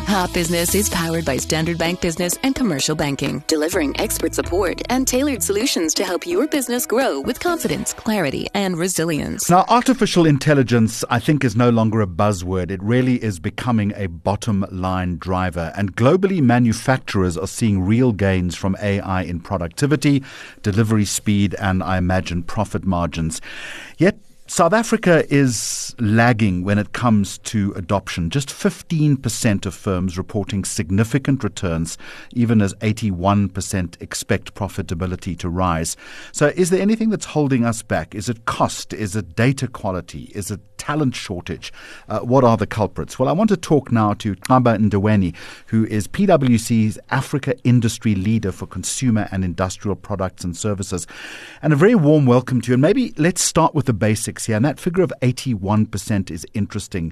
Hot Business is powered by Standard Bank Business and Commercial Banking, delivering expert support and tailored solutions to help your business grow with confidence, clarity, and resilience. Now, artificial intelligence, I think, is no longer a buzzword. It really is becoming a bottom-line driver. And globally, manufacturers are seeing real gains from AI in productivity, delivery speed, and, I imagine, profit margins. Yet, South Africa is lagging when it comes to adoption. Just 15% of firms reporting significant returns, even as 81% expect profitability to rise. So is there anything that's holding us back? Is it cost? Is it data quality? Is it talent shortage? What are the culprits? Well, I want to talk now to Xaba Ndweni, who is PwC's Africa Industry Leader for Consumer and Industrial Products and Services. And a very warm welcome to you. And maybe let's start with the basics here. And that figure of 81% is interesting.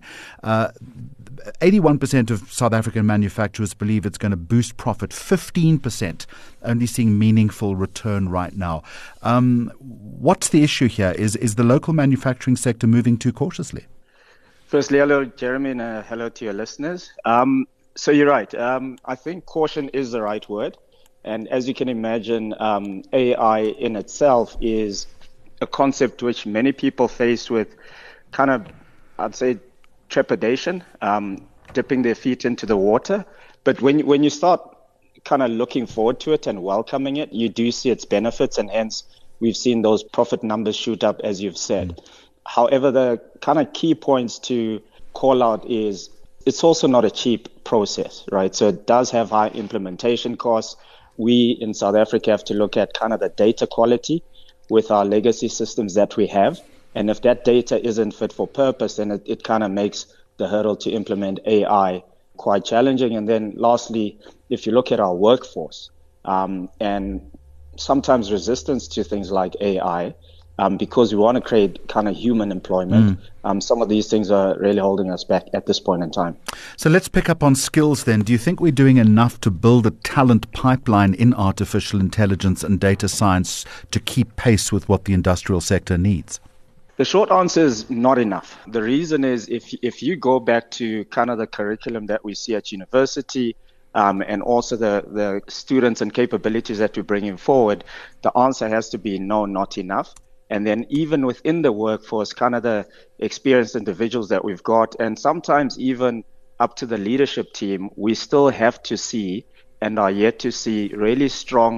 81% of South African manufacturers believe it's going to boost profit. 15% only seeing meaningful return right now. What's the issue here? Is the local manufacturing sector moving too cautiously? Firstly, hello, Jeremy, and hello to your listeners. So you're right. I think caution is the right word. And as you can imagine, AI in itself is a concept which many people face with kind of, I'd say, trepidation, dipping their feet into the water. But when you start kind of looking forward to it and welcoming it, you do see its benefits, and hence we've seen those profit numbers shoot up, as you've said. However, the kind of key points to call out is it's also not a cheap process, right? So it does have high implementation costs. We in South Africa have to look at kind of the data quality with our legacy systems that we have. And if that data isn't fit for purpose, then it kind of makes the hurdle to implement AI quite challenging. And then lastly, if you look at our workforce, and sometimes resistance to things like AI, because we want to create kind of human employment, some of these things are really holding us back at this point in time. So let's pick up on skills then. Do you think we're doing enough to build a talent pipeline in artificial intelligence and data science to keep pace with what the industrial sector needs? The short answer is not enough. The reason is if you go back to kind of the curriculum that we see at university, and also the students and capabilities that we're bringing forward, the answer has to be no, not enough. And then even within the workforce, kind of the experienced individuals that we've got, and sometimes even up to the leadership team, we still have to see and are yet to see really strong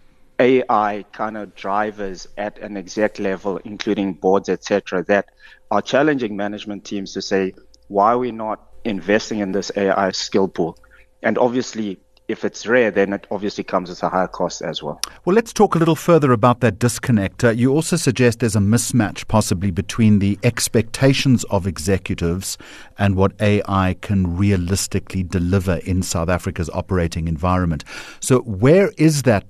AI kind of drivers at an exec level, including boards, etc., that are challenging management teams to say, why are we not investing in this AI skill pool? And obviously, if it's rare, then it obviously comes with a higher cost as well. Well, let's talk a little further about that disconnect. You also suggest there's a mismatch possibly between the expectations of executives and what AI can realistically deliver in South Africa's operating environment. So where is that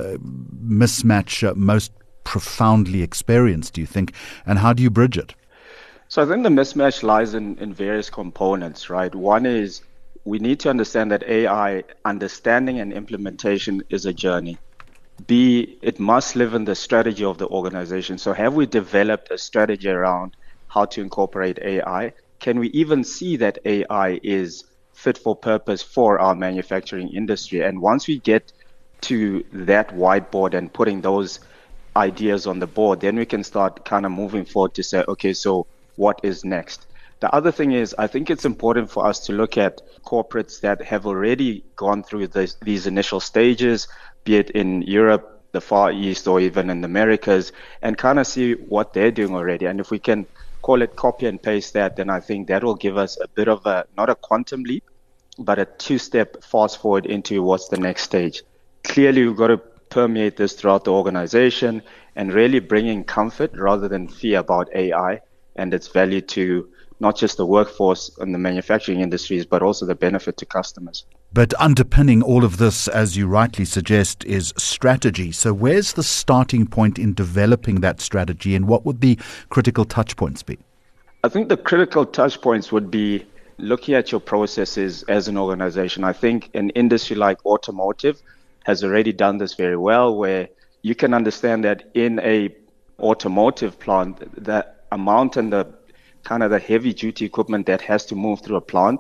mismatch most profoundly experienced, do you think, and how do you bridge it? So I think the mismatch lies in various components, right? One is we need to understand that AI understanding and implementation is a journey. B, it must live in the strategy of the organization. So have we developed a strategy around how to incorporate AI? Can we even see that AI is fit for purpose for our manufacturing industry? And once we get to that whiteboard and putting those ideas on the board, then we can start kind of moving forward to say, okay, so what is next? The other thing is, I think it's important for us to look at corporates that have already gone through these initial stages, be it in Europe, the Far East, or even in the Americas, and kind of see what they're doing already. And if we can call it copy and paste that, then I think that will give us a bit of not a quantum leap, but a two-step fast forward into what's the next stage. Clearly, we've got to permeate this throughout the organization and really bringing comfort rather than fear about AI and its value to not just the workforce and the manufacturing industries, but also the benefit to customers. But underpinning all of this, as you rightly suggest, is strategy. So where's the starting point in developing that strategy, and what would the critical touch points be? I think the critical touch points would be looking at your processes as an organization. I think an industry like automotive has already done this very well, where you can understand that in a automotive plant, the amount and the kind of the heavy duty equipment that has to move through a plant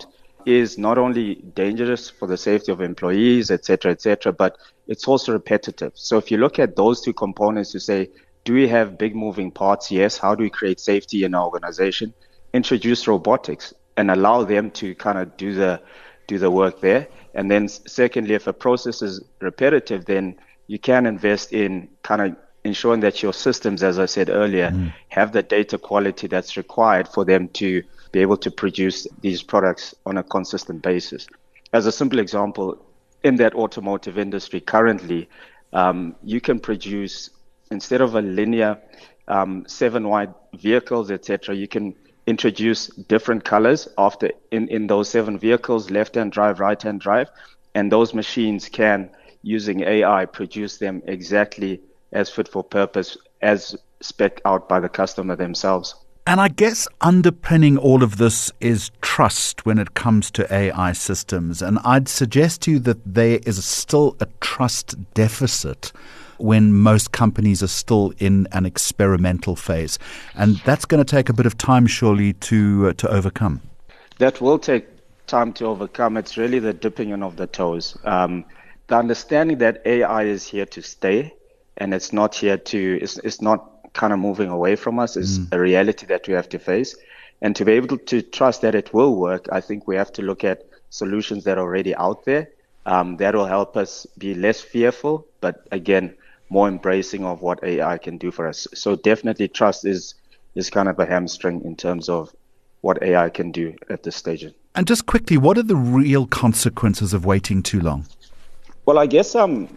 is not only dangerous for the safety of employees, et cetera, but it's also repetitive. So if you look at those two components to say, do we have big moving parts? Yes. How do we create safety in our organization? Introduce robotics and allow them to kind of do the work there. And then secondly, if a process is repetitive, then you can invest in kind of ensuring that your systems, as I said earlier, have the data quality that's required for them to be able to produce these products on a consistent basis. As a simple example, in that automotive industry currently, you can produce, instead of a linear 7-wide vehicles, etc., you can introduce different colors after in those 7 vehicles, left-hand drive, right-hand drive, and those machines can, using AI, produce them exactly as fit for purpose as spec'd out by the customer themselves. And I guess underpinning all of this is trust when it comes to AI systems. And I'd suggest to you that there is still a trust deficit when most companies are still in an experimental phase. And that's going to take a bit of time, surely, to overcome. That will take time to overcome. It's really the dipping in of the toes. The understanding that AI is here to stay, and it's not here to, it's not kind of moving away from us, is a reality that we have to face. And to be able to trust that it will work, I think we have to look at solutions that are already out there. That will help us be less fearful, but again, more embracing of what AI can do for us. So definitely trust is kind of a hamstring in terms of what AI can do at this stage. And just quickly, what are the real consequences of waiting too long? Well, I guess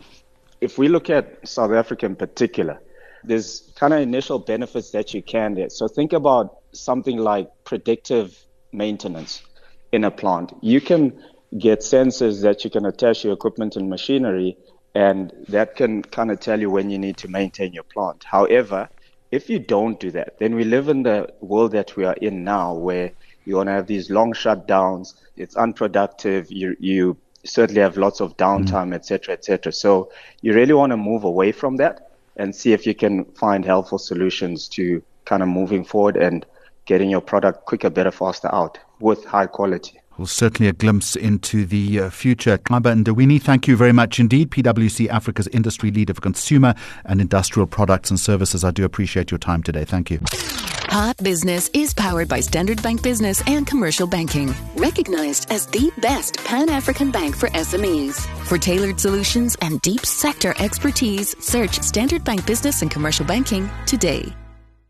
if we look at South Africa in particular, there's kind of initial benefits that you can get. So think about something like predictive maintenance in a plant. You can get sensors that you can attach to your equipment and machinery, and that can kind of tell you when you need to maintain your plant. However, if you don't do that, then we live in the world that we are in now, where you want to have these long shutdowns. It's unproductive. You certainly have lots of downtime, et cetera. So you really want to move away from that and see if you can find helpful solutions to kind of moving forward and getting your product quicker, better, faster out with high quality. Well, certainly a glimpse into the future. Xaba Ndawini, thank you very much indeed. PwC Africa's industry leader for consumer and industrial products and services. I do appreciate your time today. Thank you. Hot Business is powered by Standard Bank Business and Commercial Banking, recognized as the best Pan-African bank for SMEs. For tailored solutions and deep sector expertise, search Standard Bank Business and Commercial Banking today.